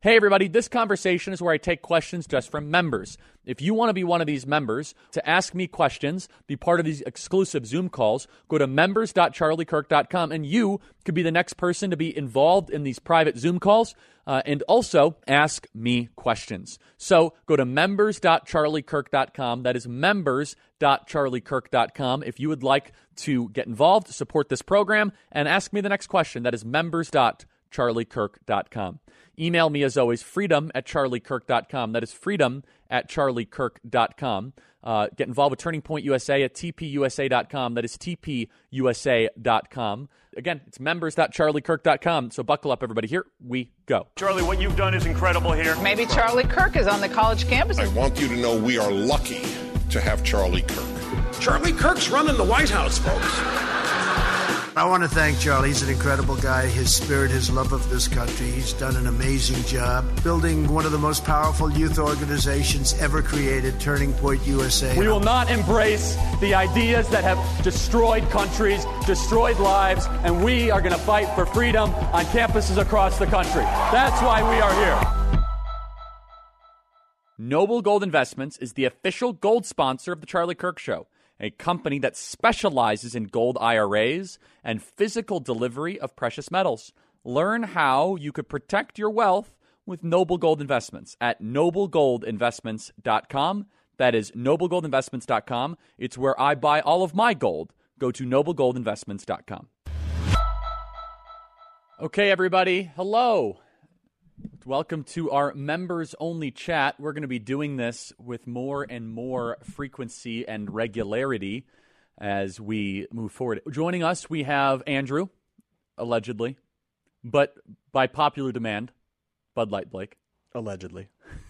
Hey, everybody, this conversation is where I take questions just from members. If you want to be one of these members, to ask me questions, be part of these exclusive Zoom calls, go to members.charliekirk.com, and you could be the next person to be involved in these private Zoom calls and also ask me questions. So go to members.charliekirk.com. That is members.charliekirk.com if you would like to get involved, support this program, and ask me the next question. That is members.charliekirk.com. Email me, as always, freedom@charliekirk.com. That is freedom@charliekirk.com. Get involved with Turning Point USA at tpusa.com. That is tpusa.com. Again, it's members.charliekirk.com. So buckle up, everybody. Here we go. Charlie, what you've done is incredible here. Maybe Charlie Kirk is on the college campus. I want you to know we are lucky to have Charlie Kirk. Charlie Kirk's running the White House, folks. I want to thank Charlie. He's an incredible guy. His spirit, his love of this country. He's done an amazing job building one of the most powerful youth organizations ever created, Turning Point USA. We will not embrace the ideas that have destroyed countries, destroyed lives, and we are going to fight for freedom on campuses across the country. That's why we are here. Noble Gold Investments is the official gold sponsor of The Charlie Kirk Show, a company that specializes in gold IRAs and physical delivery of precious metals. Learn how you could protect your wealth with Noble Gold Investments at noblegoldinvestments.com. That is noblegoldinvestments.com. It's where I buy all of my gold. Go to noblegoldinvestments.com. Okay, everybody. Hello. Welcome to our members-only chat. We're going to be doing this with more and more frequency and regularity as we move forward. Joining us, we have Andrew, allegedly, but by popular demand, Bud Light Blake. Allegedly.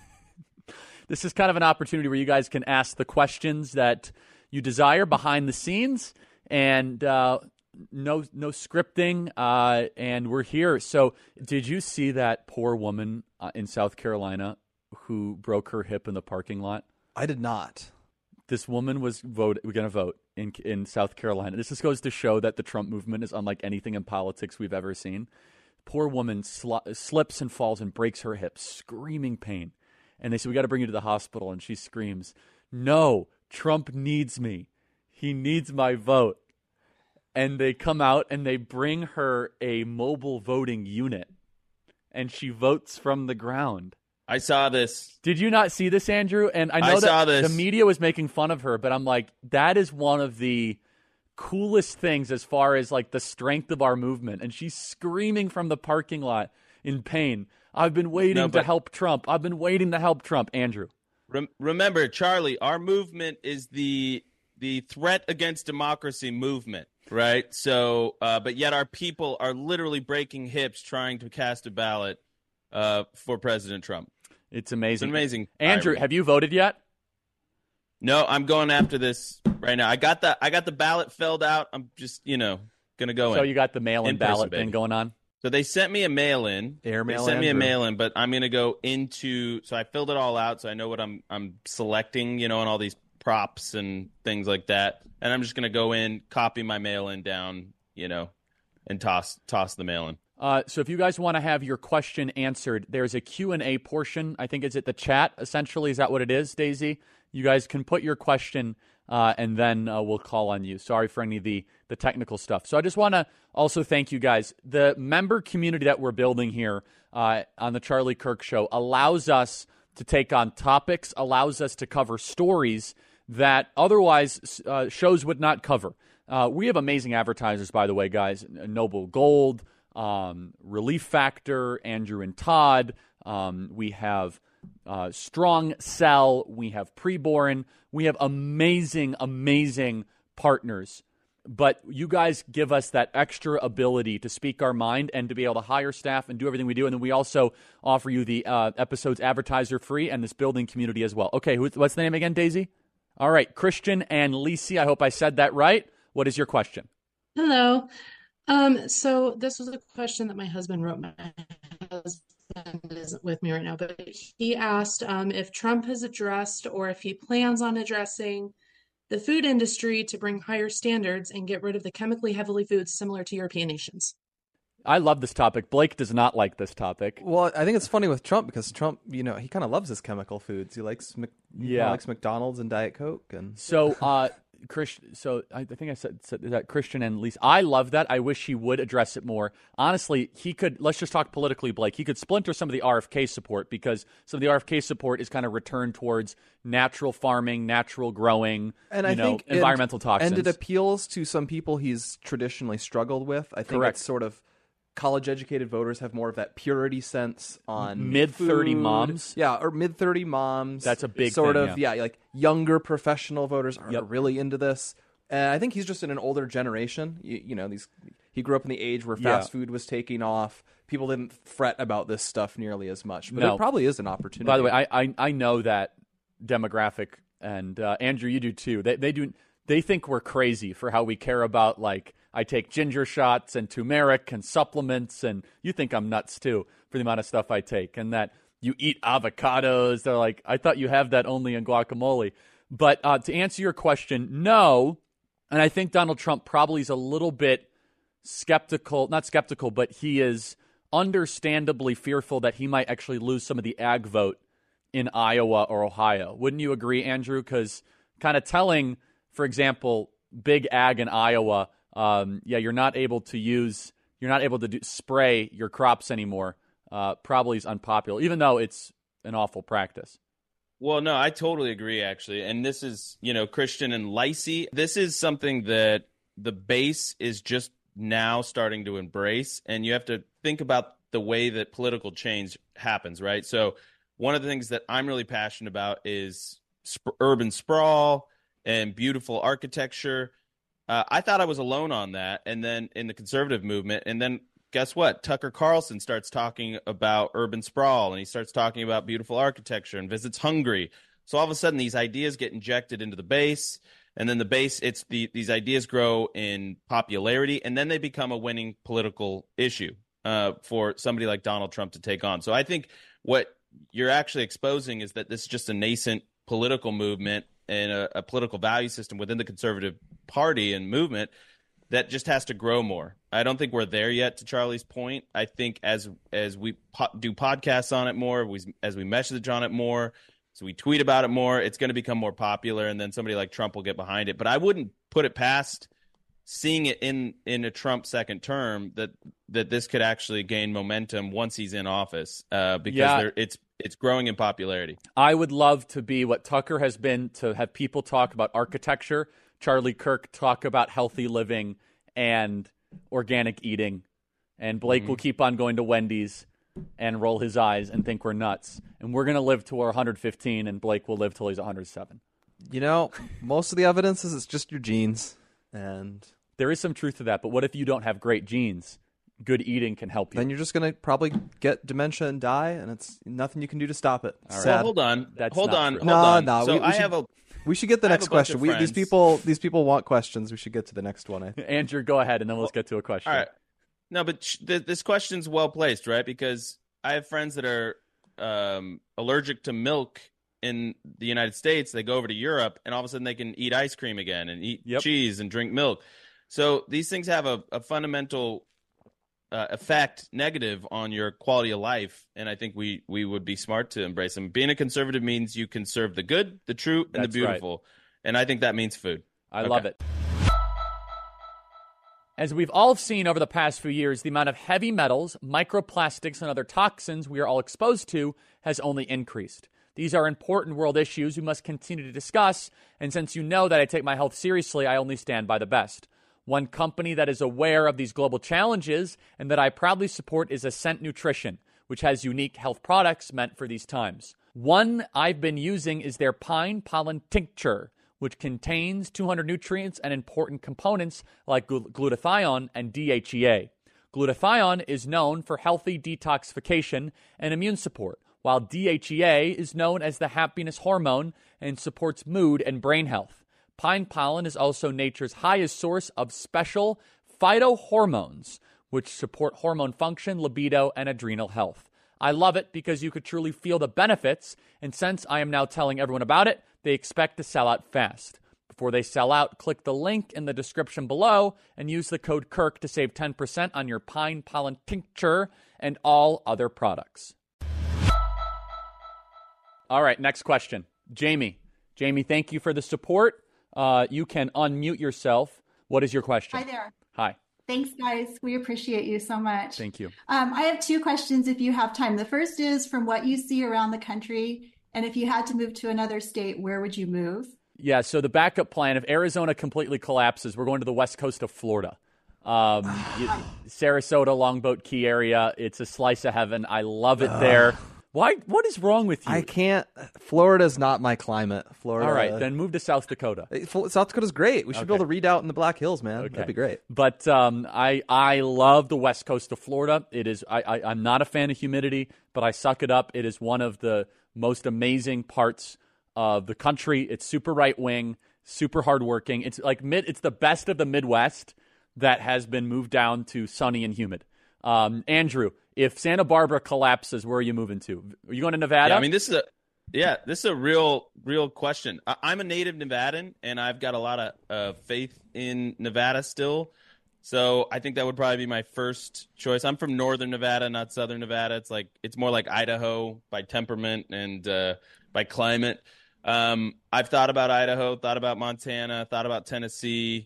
This is kind of an opportunity where you guys can ask the questions that you desire behind the scenes, and no scripting, and we're here. So did you see that poor woman in South Carolina who broke her hip in the parking lot? I did not. This woman was going to vote in South Carolina. This just goes to show that the Trump movement is unlike anything in politics we've ever seen. Poor woman slips and falls and breaks her hip, screaming pain. And they said, we got to bring you to the hospital. And she screams, no, Trump needs me. He needs my vote. And they come out and they bring her a mobile voting unit, and she votes from the ground. I saw this. Did you not see this, Andrew? And I know saw that this. the media was making fun of her, but I'm like, that is one of the coolest things as far as like the strength of our movement. And she's screaming from the parking lot in pain. I've been waiting to help Trump. I've been waiting to help Trump, Andrew. Remember, Charlie, our movement is the threat against democracy movement. Right. So, but yet our people are literally breaking hips trying to cast a ballot for President Trump. It's amazing. It's amazing. Andrew, have you voted yet? No, I'm going after this right now. I got the ballot filled out. I'm just, gonna go in. So you got the mail-in ballot thing going on? So they sent me a mail-in. They sent me a mail-in, but I'm gonna go into. So I filled it all out, so I know what I'm selecting. And all these props and things like that. And I'm just going to go in, copy my mail-in down, and toss the mail-in. So if you guys want to have your question answered, there's a Q&A portion. I think it's at the chat, essentially. Is that what it is, Daisy? You guys can put your question, and then we'll call on you. Sorry for any of the technical stuff. So I just want to also thank you guys. The member community that we're building here on the Charlie Kirk Show allows us to take on topics, allows us to cover stories that otherwise shows would not cover. We have amazing advertisers, by the way, guys. Noble Gold, Relief Factor, Andrew and Todd. We have Strong Cell. We have Preborn. We have amazing, amazing partners. But you guys give us that extra ability to speak our mind and to be able to hire staff and do everything we do. And then we also offer you the episodes advertiser free and this building community as well. Okay, what's the name again, Daisy? All right, Christian and Lisi, I hope I said that right. What is your question? Hello. So this was a question that my husband wrote. My husband isn't with me right now, but he asked if Trump has addressed or if he plans on addressing the food industry to bring higher standards and get rid of the chemically heavy foods similar to European nations. I love this topic. Blake does not like this topic. Well, I think it's funny with Trump because Trump, he kind of loves his chemical foods. He likes likes McDonald's and Diet Coke. And so, Christian. So I think I said that Christian and Lisa. I love that. I wish he would address it more. Honestly, he could. Let's just talk politically, Blake. He could splinter some of the RFK support because some of the RFK support is kind of returned towards natural farming, natural growing, and I think environmental toxins. And it appeals to some people he's traditionally struggled with. I think Correct. It's sort of college-educated voters have more of that purity sense on mid-30 moms. Yeah, or mid-30 moms. That's a big sort thing, of, like younger professional voters are really into this. And I think he's just in an older generation. He grew up in the age where fast food was taking off. People didn't fret about this stuff nearly as much. But it probably is an opportunity. By the way, I know that demographic, and Andrew, you do too. They think we're crazy for how we care about, like, I take ginger shots and turmeric and supplements, and you think I'm nuts too for the amount of stuff I take, and that you eat avocados. They're like, I thought you have that only in guacamole. But to answer your question, no. And I think Donald Trump probably is a little bit not skeptical, but he is understandably fearful that he might actually lose some of the ag vote in Iowa or Ohio. Wouldn't you agree, Andrew? Because kind of telling, for example, big ag in Iowa, you're not able to spray your crops anymore. Probably is unpopular, even though it's an awful practice. Well, no, I totally agree, actually. And this is, Christian and Lacey, this is something that the base is just now starting to embrace. And you have to think about the way that political change happens, right? So one of the things that I'm really passionate about is urban sprawl and beautiful architecture. I thought I was alone on that. And then in the conservative movement, and then guess what? Tucker Carlson starts talking about urban sprawl, and he starts talking about beautiful architecture and visits Hungary. So all of a sudden, these ideas get injected into the base, and then the base, these ideas grow in popularity, and then they become a winning political issue for somebody like Donald Trump to take on. So I think what you're actually exposing is that this is just a nascent political movement and a political value system within the conservative party and movement that just has to grow more. I don't think we're there yet, to Charlie's point. I think as we do podcasts on it more, as we message on it more, so we tweet about it more, it's going to become more popular, and then somebody like Trump will get behind it. But I wouldn't put it past seeing it in a Trump second term that this could actually gain momentum once he's in office because it's growing in popularity. I would love to be what Tucker has been, to have people talk about architecture, Charlie Kirk talk about healthy living and organic eating, and Blake will keep on going to Wendy's and roll his eyes and think we're nuts. And we're going to live to our 115, and Blake will live till he's 107. Most of the evidence is it's just your genes. And there is some truth to that, but what if you don't have great genes? Good eating can help you. Then you're just going to probably get dementia and die, and it's nothing you can do to stop it. All right. Well, hold on. Hold on. No. So we should get the next question. These people want questions. We should get to the next one. I think. Andrew, go ahead, and then let's get to a question. All right. No, but this question's well placed, right? Because I have friends that are allergic to milk in the United States. They go over to Europe, and all of a sudden they can eat ice cream again and eat cheese and drink milk. So these things have a fundamental effect, negative, on your quality of life, and I think we would be smart to embrace them. Being a conservative means you can serve the good, the true, and the beautiful, right. And I think that means food. I love it. As we've all seen over the past few years, the amount of heavy metals, microplastics, and other toxins we are all exposed to has only increased. These are important world issues we must continue to discuss, and since you know that I take my health seriously, I only stand by the best. One company that is aware of these global challenges and that I proudly support is Ascent Nutrition, which has unique health products meant for these times. One I've been using is their pine pollen tincture, which contains 200 nutrients and important components like glutathione and DHEA. Glutathione is known for healthy detoxification and immune support, while DHEA is known as the happiness hormone and supports mood and brain health. Pine pollen is also nature's highest source of special phytohormones, which support hormone function, libido, and adrenal health. I love it because you could truly feel the benefits, and since I am now telling everyone about it, they expect to sell out fast. Before they sell out, click the link in the description below and use the code KIRK to save 10% on your pine pollen tincture and all other products. All right, next question. Jamie, thank you for the support. You can unmute yourself. What is your question? Hi there. Hi. Thanks, guys. We appreciate you so much. Thank you. I have two questions if you have time. The first is, from what you see around the country, and if you had to move to another state, where would you move? Yeah, so the backup plan, if Arizona completely collapses, we're going to the west coast of Florida. Sarasota, Longboat Key area. It's a slice of heaven. I love it there. Why? What is wrong with you? I can't. Florida's not my climate. Florida. All right, then move to South Dakota. South Dakota's great. We should be able to read out in the Black Hills, man. Okay. That'd be great. But I love the west coast of Florida. It is. I'm not a fan of humidity, but I suck it up. It is one of the most amazing parts of the country. It's super right wing, super hardworking. It's like It's the best of the Midwest that has been moved down to sunny and humid. Andrew, if Santa Barbara collapses, where are you moving to? Are you going to Nevada? Yeah, I mean, this is a real question. I'm a native Nevadan, and I've got a lot of faith in Nevada still. So I think that would probably be my first choice. I'm from northern Nevada, not southern Nevada. It's more like Idaho by temperament and by climate. I've thought about Idaho, thought about Montana, thought about Tennessee.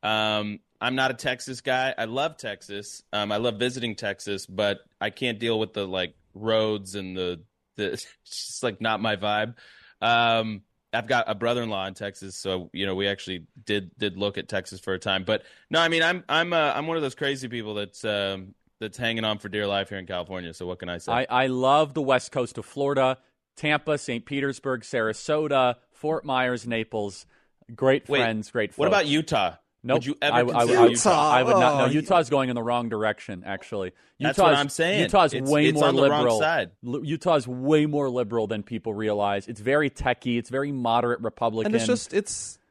I'm not a Texas guy. I love Texas. I love visiting Texas, but I can't deal with the roads and the it's just not my vibe. I've got a brother-in-law in Texas, so we actually did look at Texas for a time. But no, I mean I'm one of those crazy people that's hanging on for dear life here in California. So what can I say? I love the west coast of Florida, Tampa, St. Petersburg, Sarasota, Fort Myers, Naples. Great friends, great folks. What about Utah? Nope. Would you ever consider Utah? I would not. No, Utah's going in the wrong direction, actually. That's what I'm saying. Utah's way more on the liberal. Wrong side. Utah's way more liberal than people realize. It's very techie. It's very moderate Republican. And it's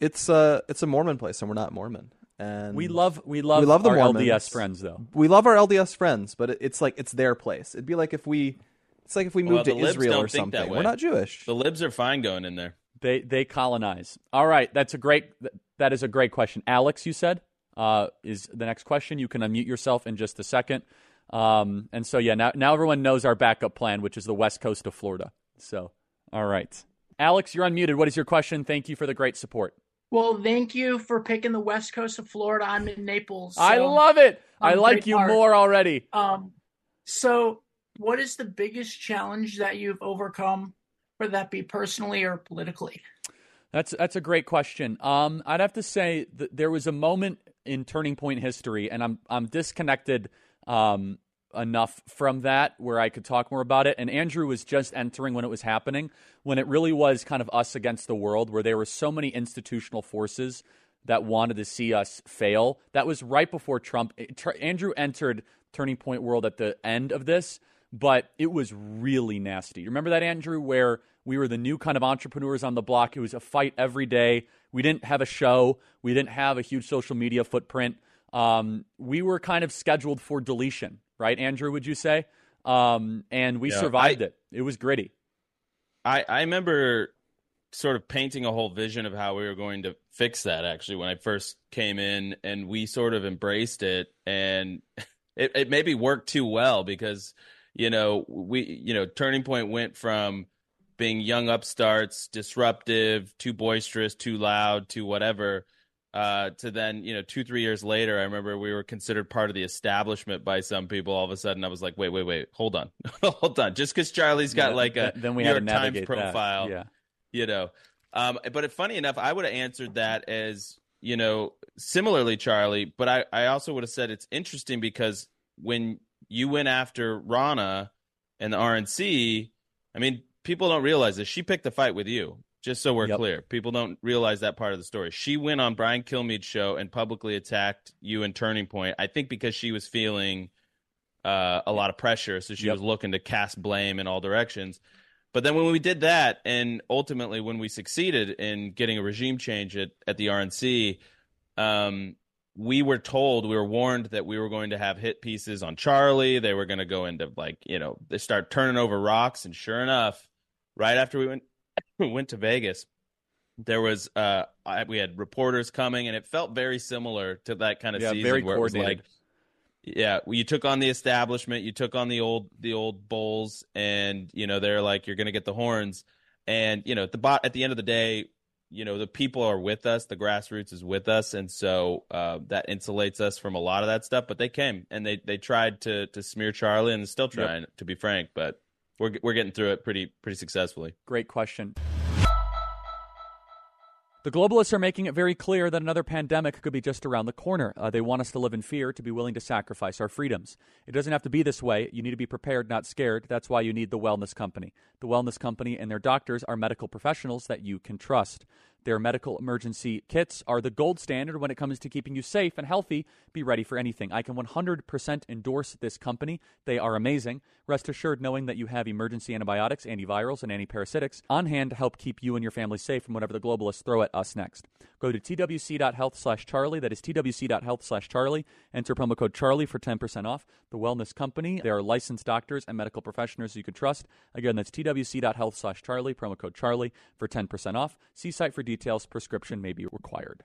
a Mormon place, and we're not Mormon. And we love the our Mormons. LDS friends, though. We love our LDS friends, but it's their place. It'd be like if we moved to Israel or something. We're not Jewish. The libs are fine going in there. They colonize. All right, that is a great question. Alex, you said, is the next question. You can unmute yourself in just a second. And so, yeah, now everyone knows our backup plan, which is the west coast of Florida. So, all right. Alex, you're unmuted. What is your question? Thank you for the great support. Well, thank you for picking the west coast of Florida. I'm in Naples. So I love it. I like you more already. So what is the biggest challenge that you've overcome, whether that be personally or politically? That's a great question. I'd have to say that there was a moment in Turning Point history, and I'm disconnected enough from that where I could talk more about it. And Andrew was just entering when it was happening, when it really was kind of us against the world, where there were so many institutional forces that wanted to see us fail. That was right before Trump. Andrew entered Turning Point world at the end of this, but it was really nasty. Remember that, Andrew, where we were the new kind of entrepreneurs on the block? It was a fight every day. We didn't have a show. We didn't have a huge social media footprint. We were kind of scheduled for deletion, right, Andrew, would you say? And we survived it. It was gritty. I remember sort of painting a whole vision of how we were going to fix that, actually, when I first came in, and we sort of embraced it. And it maybe worked too well because, Turning Point went from being young upstarts, disruptive, too boisterous, too loud, too whatever, to then, 2-3 years later, I remember we were considered part of the establishment by some people. All of a sudden, I was like, wait, hold on. Hold on. Just because Charlie's got then we New had York to Times navigate profile, that. But funny enough, I would have answered that as, similarly, Charlie, but I also would have said it's interesting because when you went after Rana and the RNC, I mean, people don't realize this. She picked the fight with you, just so we're clear. People don't realize that part of the story. She went on Brian Kilmeade's show and publicly attacked you and Turning Point, I think because she was feeling a lot of pressure, so she was looking to cast blame in all directions. But then when we did that, and ultimately when we succeeded in getting a regime change at the RNC, we were warned that we were going to have hit pieces on Charlie. They were going to go into they start turning over rocks. And sure enough, right after we went to Vegas, there was we had reporters coming, and it felt very similar to that kind of season very where it was coordinated. like, yeah, you took on the establishment, you took on the old bulls, and they're like, you're going to get the horns, and at the end of the day, the people are with us, the grassroots is with us, and so that insulates us from a lot of that stuff. But they came and they tried to smear Charlie, and they're still trying, to be frank, but we're getting through it pretty successfully. Great question. The globalists are making it very clear that another pandemic could be just around the corner. They want us to live in fear, to be willing to sacrifice our freedoms. It doesn't have to be this way. You need to be prepared, not scared. That's why you need the Wellness Company. The Wellness Company and their doctors are medical professionals that you can trust. Their medical emergency kits are the gold standard when it comes to keeping you safe and healthy. Be ready for anything. I can 100% endorse this company. They are amazing. Rest assured knowing that you have emergency antibiotics, antivirals, and antiparasitics on hand to help keep you and your family safe from whatever the globalists throw at us next. Go to twc.health/Charlie. That is twc.health/Charlie. Enter promo code Charlie for 10% off. The Wellness Company. They are licensed doctors and medical professionals you can trust. Again, that's twc.health/Charlie. Promo code Charlie for 10% off. See site for details. Prescription may be required.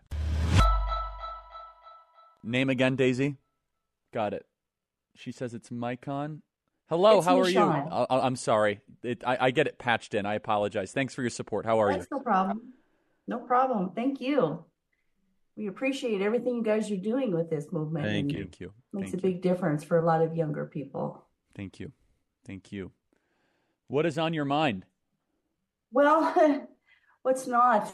Name again, Daisy. Got it. She says it's Micon. Hello, how are you? I'm sorry. I get it patched in. I apologize. Thanks for your support. How are you? That's no problem. No problem. Thank you. We appreciate everything you guys are doing with this movement. Thank you. Makes a big difference for a lot of younger people. Thank you. What is on your mind? Well, what's not?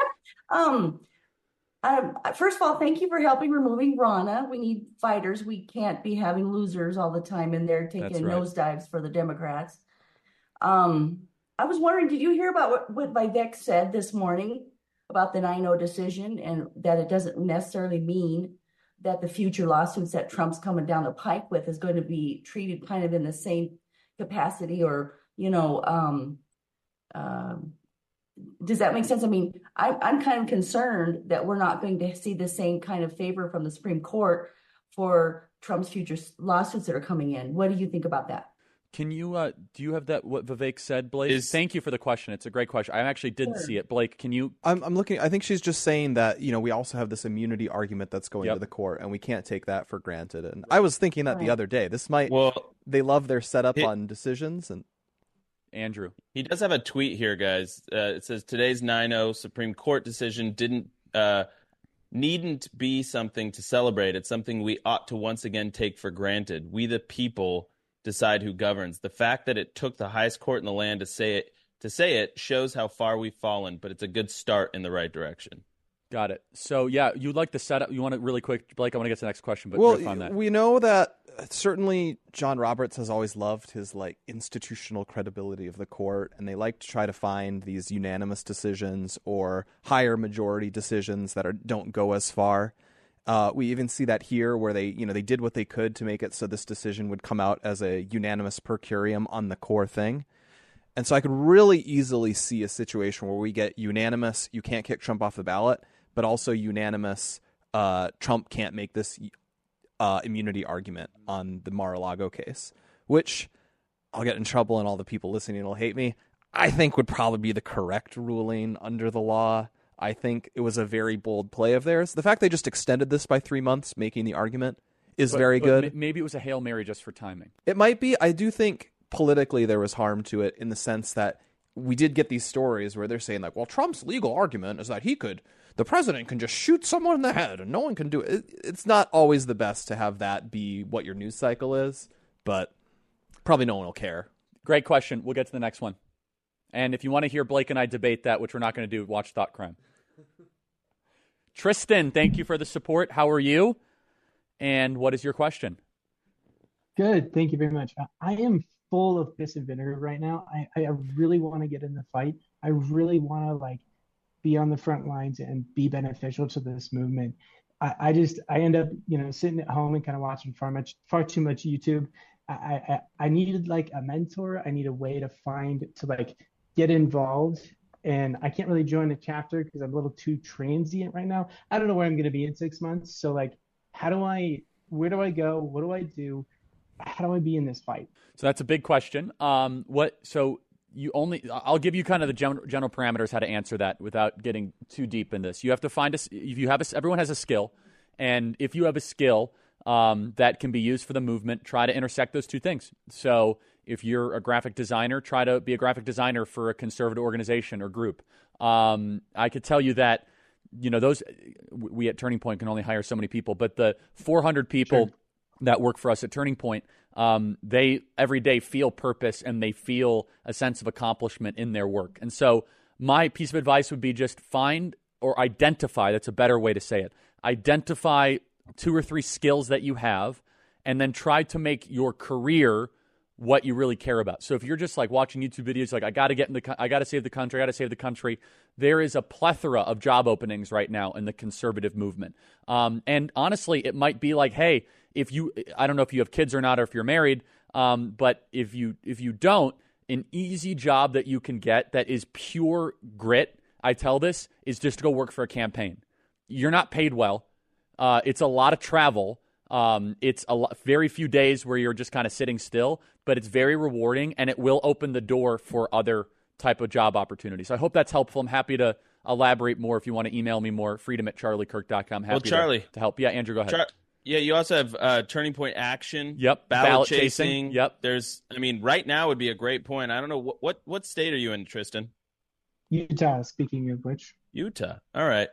First of all, thank you for helping removing Ronna. We need fighters. We can't be having losers all the time in there taking nosedives for the Democrats. I was wondering, did you hear about what Vivek said this morning about the 9-0 decision, and that it doesn't necessarily mean that the future lawsuits that Trump's coming down the pike with is going to be treated kind of in the same capacity, or, does that make sense? I mean, I'm kind of concerned that we're not going to see the same kind of favor from the Supreme Court for Trump's future lawsuits that are coming in. What do you think about that? Can you, do you have that, what Vivek said, Blake? Thank you for the question. It's a great question. I actually didn't see it. Blake, can you? I'm looking, I think she's just saying that, we also have this immunity argument that's going to the court, and we can't take that for granted. And I was thinking that the other day. This might, they love their setup on decisions. And Andrew. He does have a tweet here, guys. It says, today's 9-0 Supreme Court decision needn't be something to celebrate. It's something we ought to once again take for granted. We the people decide who governs. The fact that it took the highest court in the land to say it shows how far we've fallen, but it's a good start in the right direction. Got it. So, yeah, you'd like the setup. You want it really quick, Blake? I want to get to the next question, but riff on that. We know that certainly John Roberts has always loved his institutional credibility of the court, and they like to try to find these unanimous decisions or higher majority decisions that don't go as far. We even see that here where they did what they could to make it so this decision would come out as a unanimous per curiam on the core thing. And so I could really easily see a situation where we get unanimous, you can't kick Trump off the ballot, but also unanimous, Trump can't make this immunity argument on the Mar-a-Lago case, which I'll get in trouble and all the people listening will hate me. I think would probably be the correct ruling under the law. I think it was a very bold play of theirs. The fact they just extended this by 3 months, making the argument, is very good. Maybe it was a Hail Mary just for timing. It might be. I do think politically there was harm to it in the sense that we did get these stories where they're saying Trump's legal argument is that the president can just shoot someone in the head and no one can do it. It's not always the best to have that be what your news cycle is, but probably no one will care. Great question. We'll get to the next one. And if you want to hear Blake and I debate that, which we're not going to do, watch Thought Crime. Tristan, thank you for the support. How are you? And what is your question? Good. Thank you very much. I am full of piss and vinegar right now. I really want to get in the fight. I really want to be on the front lines and be beneficial to this movement. I end up, sitting at home and kind of watching far too much YouTube. I needed a mentor. I need a way to get involved. And I can't really join a chapter because I'm a little too transient right now. I don't know where I'm going to be in 6 months. So where do I go? What do I do? How do I be in this fight? So that's a big question. So I'll give you kind of the general parameters how to answer that without getting too deep in this. You have to find everyone has a skill, and if you have a skill that can be used for the movement, try to intersect those two things. So if you're a graphic designer, try to be a graphic designer for a conservative organization or group. I could tell you that, we at Turning Point can only hire so many people, but the 400 people that work for us at Turning Point, they every day feel purpose and they feel a sense of accomplishment in their work. And so my piece of advice would be just find or identify, that's a better way to say it, identify 2 or 3 skills that you have and then try to make your career what you really care about. So if you're just like watching YouTube videos, like I got to save the country, there is a plethora of job openings right now in the conservative movement. And honestly, it might be like, hey, I don't know if you have kids or not, or if you're married, but if you don't, an easy job that you can get that is pure grit, I tell this, is just to go work for a campaign. You're not paid well. It's a lot of travel. It's very few days where you're just kind of sitting still, but it's very rewarding, and it will open the door for other type of job opportunities. So I hope that's helpful. I'm happy to elaborate more if you want to email me more, freedom@charliekirk.com. Happy to help. Yeah, Andrew, go ahead. You also have Turning Point Action. Yep. Ballot chasing. Yep. Right now would be a great point. I don't know, what state are you in, Tristan? Utah, speaking of which. Utah. All right.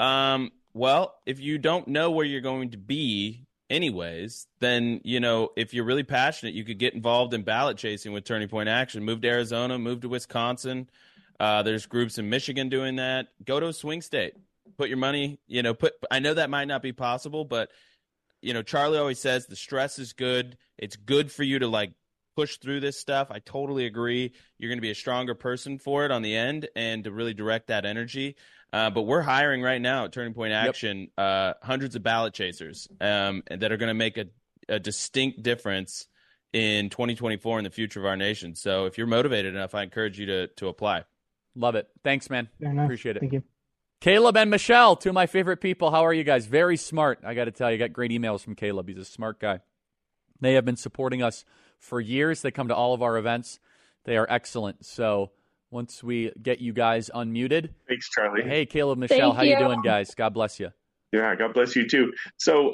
Well, if you don't know where you're going to be anyways, then, if you're really passionate, you could get involved in ballot chasing with Turning Point Action. Move to Arizona, move to Wisconsin. There's groups in Michigan doing that. Go to a swing state. Put your money, I know that might not be possible, but, Charlie always says the stress is good. It's good for you to, push through this stuff. I totally agree. You're going to be a stronger person for it on the end and to really direct that energy. But we're hiring right now at Turning Point Action hundreds of ballot chasers and that are going to make a distinct difference in 2024 in the future of our nation. So if you're motivated enough, I encourage you to apply. Love it. Thanks, man. Appreciate it. Thank you. Caleb and Michelle, 2 of my favorite people. How are you guys? Very smart. I got to tell you, I got great emails from Caleb. He's a smart guy. They have been supporting us for years. They come to all of our events. They are excellent. So once we get you guys unmuted. Thanks, Charlie. Hey, Caleb, Michelle, how you doing, guys? God bless you. Yeah, God bless you too. So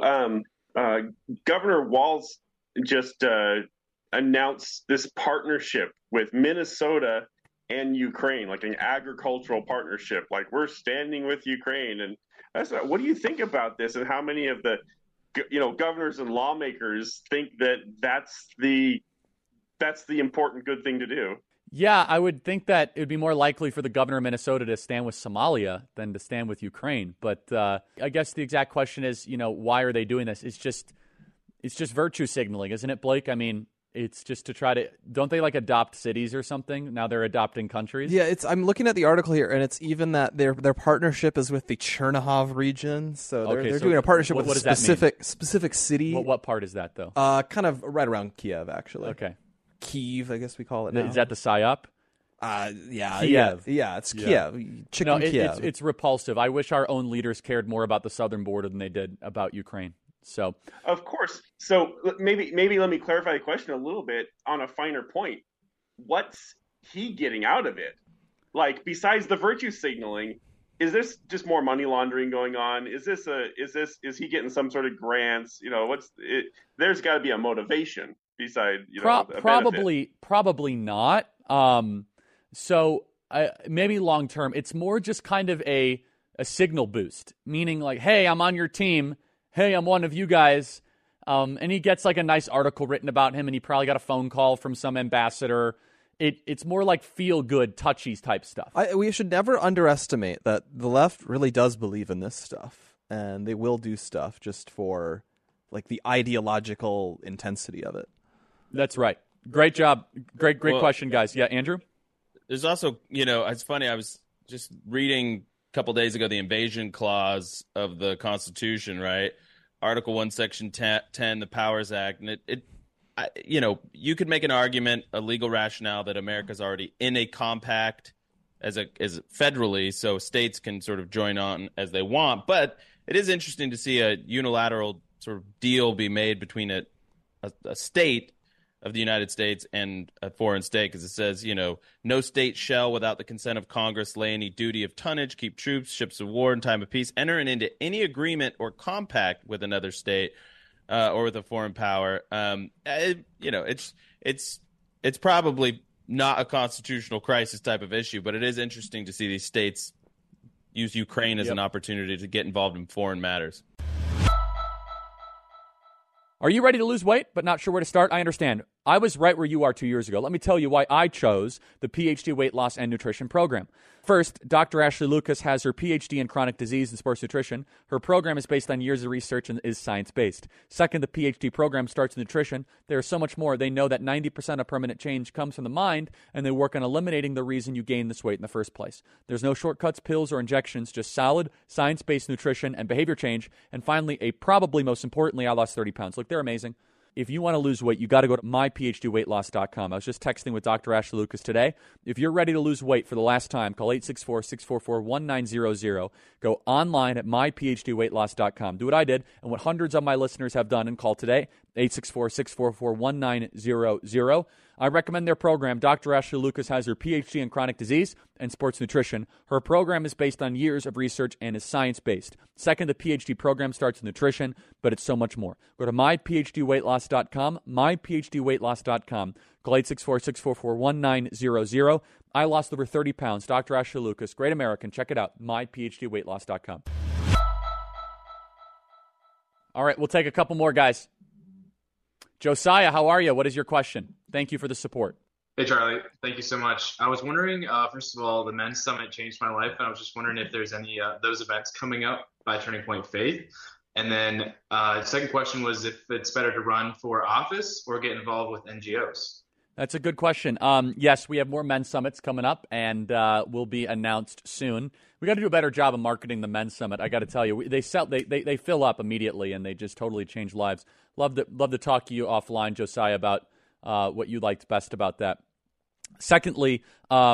Governor Walz just announced this partnership with Minnesota and Ukraine, like an agricultural partnership. Like, we're standing with Ukraine. And what do you think about this, and how many of the governors and lawmakers think that that's the important good thing to do? Yeah, I would think that it would be more likely for the governor of Minnesota to stand with Somalia than to stand with Ukraine. But I guess the exact question is, why are they doing this? It's just virtue signaling, isn't it, Blake? I mean, it's just to try to, don't they adopt cities or something? Now they're adopting countries. Yeah, I'm looking at the article here, and it's even that their partnership is with the Chernihiv region. So they're doing a partnership with a specific city. What part is that though? Kind of right around Kiev, actually. Okay. Kiev, I guess we call it now. Is that the PSYOP? Yeah. Kiev. Yeah, it's Kiev. Kiev. It's repulsive. I wish our own leaders cared more about the southern border than they did about Ukraine. So, of course. So maybe let me clarify the question a little bit on a finer point. What's he getting out of it? Besides the virtue signaling, is this just more money laundering going on? Is he getting some sort of grants? There's got to be a motivation beside probably not. So maybe long term, it's more just kind of a signal boost, meaning hey, I'm on your team. Hey, I'm one of you guys. And he gets a nice article written about him, and he probably got a phone call from some ambassador. It's more feel good, touchies type stuff. We should never underestimate that the left really does believe in this stuff, and they will do stuff just for the ideological intensity of it. That's right. Great job. Great question, guys. Yeah, Andrew? There's also, it's funny. I was just reading a couple days ago the invasion clause of the Constitution, right? Article 1, Section 10, the Powers Act. And you could make an argument, a legal rationale, that America's already in a compact as federally, so states can sort of join on as they want. But it is interesting to see a unilateral sort of deal be made between a state of the United States and a foreign state, because it says, no state shall, without the consent of Congress, lay any duty of tonnage, keep troops, ships of war in time of peace, entering into any agreement or compact with another state or with a foreign power. It's probably not a constitutional crisis type of issue, but it is interesting to see these states use Ukraine as an opportunity to get involved in foreign matters. Are you ready to lose weight but not sure where to start? I understand. I was right where you are 2 years ago. Let me tell you why I chose the PhD Weight Loss and Nutrition program. First, Dr. Ashley Lucas has her PhD in chronic disease and sports nutrition. Her program is based on years of research and is science-based. Second, the PhD program starts with nutrition. There is so much more. They know that 90% of permanent change comes from the mind, and they work on eliminating the reason you gain this weight in the first place. There's no shortcuts, pills, or injections, just solid, science-based nutrition and behavior change. And finally, probably most importantly, I lost 30 pounds. Look, they're amazing. If you want to lose weight, you got to go to myphdweightloss.com. I was just texting with Dr. Ashley Lucas today. If you're ready to lose weight for the last time, call 864-644-1900. Go online at myphdweightloss.com. Do what I did and what hundreds of my listeners have done and call today, 864-644-1900. I recommend their program. Dr. Ashley Lucas has her PhD in chronic disease and sports nutrition. Her program is based on years of research and is science-based. Second, the PhD program starts with nutrition, but it's so much more. Go to myphdweightloss.com, myphdweightloss.com. Call 864-644-1900. I lost over 30 pounds. Dr. Ashley Lucas, great American. Check it out, myphdweightloss.com. All right, we'll take a couple more, guys. Josiah, how are you? What is your question? Thank you for the support. Hey, Charlie. Thank you so much. I was wondering, first of all, the Men's Summit changed my life, and I was just wondering if there's any those events coming up by Turning Point Faith. And then second question was if it's better to run for office or get involved with NGOs. That's a good question. Yes, we have more men's summits coming up, and will be announced soon. We got to do a better job of marketing the men's summit. I got to tell you, they fill up immediately, and they just totally change lives. Love to talk to you offline, Josiah, about what you liked best about that. Secondly,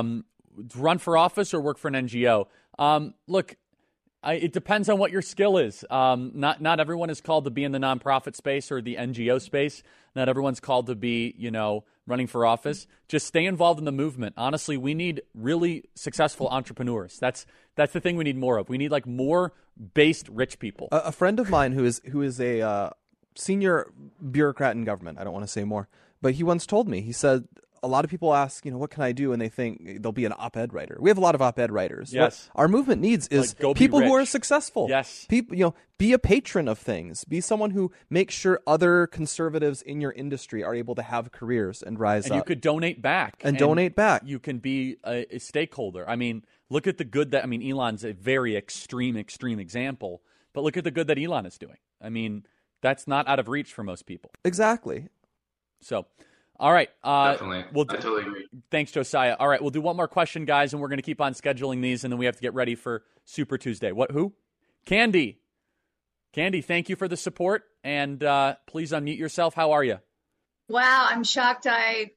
run for office or work for an NGO. Look, it depends on what your skill is. Not everyone is called to be in the nonprofit space or the NGO space. Not everyone's called to be, running for office. Just stay involved in the movement. Honestly, we need really successful entrepreneurs. That's the thing we need more of. We need more based rich people. A friend of mine who is a senior bureaucrat in government, I don't want to say more, but he once told me, he said, a lot of people ask, what can I do? And they think they'll be an op-ed writer. We have a lot of op-ed writers. Yes. What our movement needs is people who are successful. Yes. People, be a patron of things. Be someone who makes sure other conservatives in your industry are able to have careers and rise up. And you could donate back. Donate back. You can be a stakeholder. I mean, look at the good that, Elon's a very extreme example, but look at the good that Elon is doing. That's not out of reach for most people. Exactly. So, all right. Definitely. I totally agree. Thanks, Josiah. All right, we'll do one more question, guys, and we're going to keep on scheduling these, and then we have to get ready for Super Tuesday. Who? Candy. Candy, thank you for the support, and please unmute yourself. How are you? Wow, I'm shocked I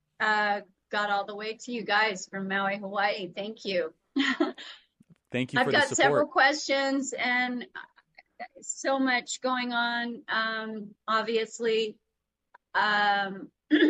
got all the way to you guys from Maui, Hawaii. Thank you. Thank you for the support. I've got several questions and so much going on, obviously. I'm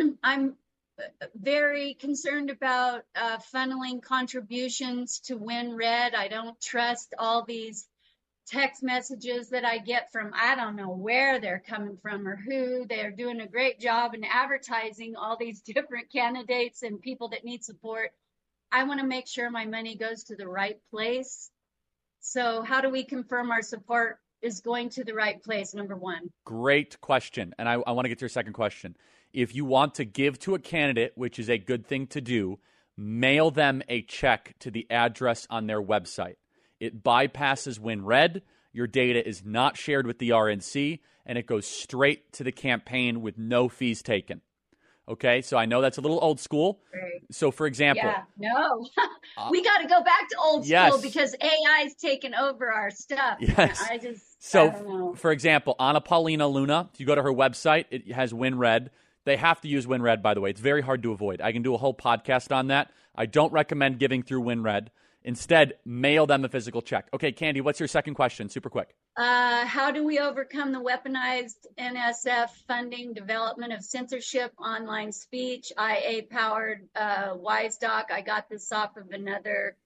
very concerned about funneling contributions to Win Red. I don't trust all these text messages that I get from, I don't know where they're coming from or who. They're doing a great job in advertising all these different candidates and people that need support. I want to make sure my money goes to the right place. So how do we confirm our support is going to the right place, number one? Great question. And I want to get to your second question. If you want to give to a candidate, which is a good thing to do, mail them a check to the address on their website. It bypasses WinRed. Your data is not shared with the RNC, and it goes straight to the campaign with no fees taken. Okay, so I know that's a little old school. Right. So, for example... Yeah, no. We got to go back to old school because AI's taken over our stuff. Yes. I don't know. For example, Anna Paulina Luna, if you go to her website, it has WinRed. They have to use WinRed, by the way. It's very hard to avoid. I can do a whole podcast on that. I don't recommend giving through WinRed. Instead, mail them a physical check. Okay, Candy, what's your second question? Super quick. How do we overcome the weaponized NSF funding development of censorship, online speech, IA-powered WiseDoc? I got this off of another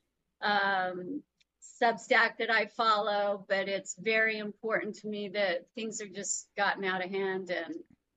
Substack that I follow, but it's very important to me that things are just gotten out of hand. And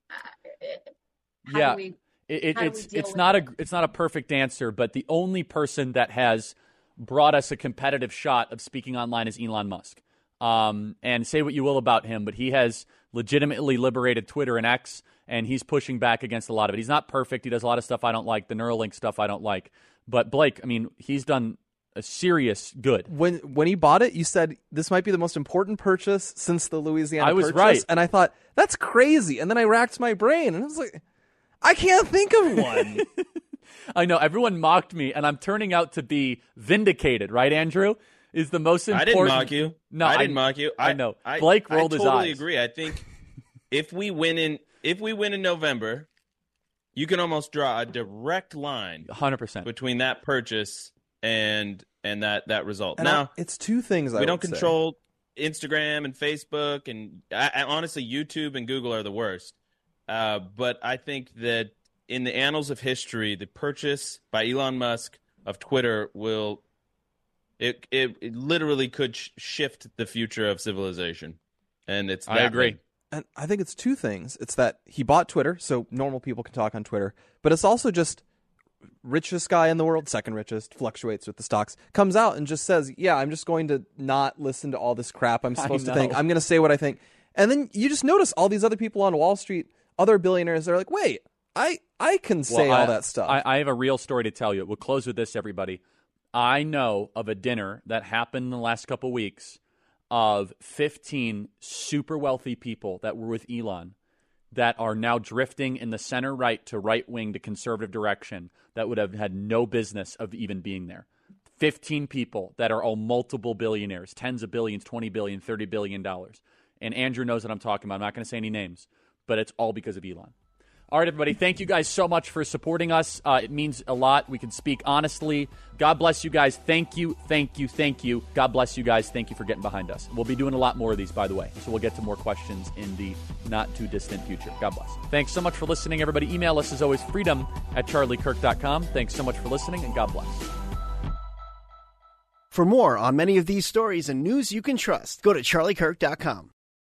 how do we it's not a perfect answer, but the only person that has brought us a competitive shot of speaking online is Elon Musk. And say what you will about him, but he has legitimately liberated Twitter and X, and he's pushing back against a lot of it. He's not perfect. He does a lot of stuff I don't like, the Neuralink stuff I don't like. But Blake, I mean, he's done a serious good. When he bought it, you said this might be the most important purchase since the Louisiana I was purchase. right. And I thought, that's crazy. And then I racked my brain, and I was like, I can't think of one. I know. Everyone mocked me, and I'm turning out to be vindicated, right, Andrew? Is the most important. I didn't mock you. No, I didn't mock you. I know. Blake rolled his eyes. I totally agree. I think if we win in November, you can almost draw a direct line 100% between that purchase and that result. And now, it's two things we don't control Instagram and Facebook, and I honestly, YouTube and Google are the worst. But I think that in the annals of history, the purchase by Elon Musk of Twitter will it literally could shift the future of civilization, and it's. I agree. And I think it's two things. It's that he bought Twitter, so normal people can talk on Twitter, but it's also just richest guy in the world, second richest, fluctuates with the stocks, comes out and just says, yeah, I'm just going to not listen to all this crap I'm supposed to think. I'm going to say what I think. And then you just notice all these other people on Wall Street, other billionaires, they're like, wait, I can say all that stuff. I have a real story to tell you. We'll close with this, everybody. I know of a dinner that happened in the last couple weeks of 15 super wealthy people that were with Elon that are now drifting in the center right to right wing to conservative direction that would have had no business of even being there. 15 people that are all multiple billionaires, tens of billions, 20 billion, $30 billion. And Andrew knows what I'm talking about. I'm not going to say any names, but it's all because of Elon. All right, everybody, thank you guys so much for supporting us. It means a lot. We can speak honestly. God bless you guys. Thank you, thank you, thank you. God bless you guys. Thank you for getting behind us. We'll be doing a lot more of these, by the way, so we'll get to more questions in the not-too-distant future. God bless. Thanks so much for listening, everybody. Email us, as always, freedom@charliekirk.com. Thanks so much for listening, and God bless. For more on many of these stories and news you can trust, go to charliekirk.com.